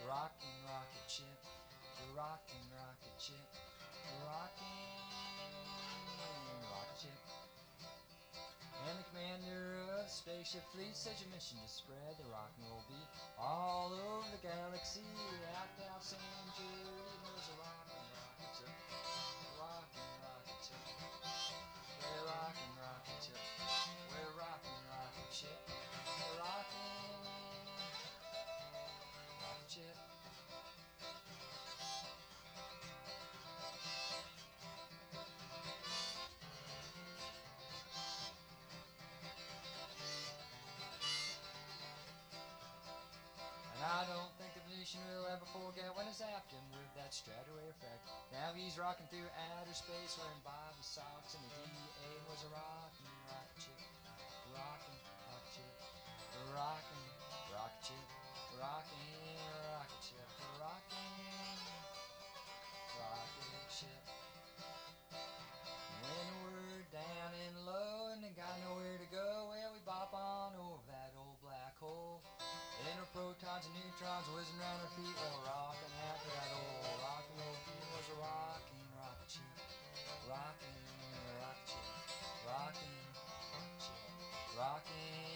rocking rocket ship, the rocking rocket ship, the rocking rocket ship. And the commander of the spaceship fleet says your mission to spread the rock and roll beat all over the galaxy. Out down San Jude, there's a rockin' rocket ship, a rockin' rocket ship. We're rockin' rocket ship, we're rockin' rocket ship, we're rockin' rocket ship. And I don't think the mission will ever forget when it's zapped him with that Stratoway effect. Now he's rocking through outer space wearing Bobby socks, and the DA was a rockin' rocket ship, rockin' rocket ship, rockin' rocket ship, rockin' rocket ship, rockin' rocket ship. When we're down and low and ain't got nowhere to go, well, we bop on over that old black hole. And our protons and neutrons whizzing around our feet, while we're rocking after that old rock and roll beat. Was a rocking rocket ship, rocking rocket ship, rocking rocket ship, rocking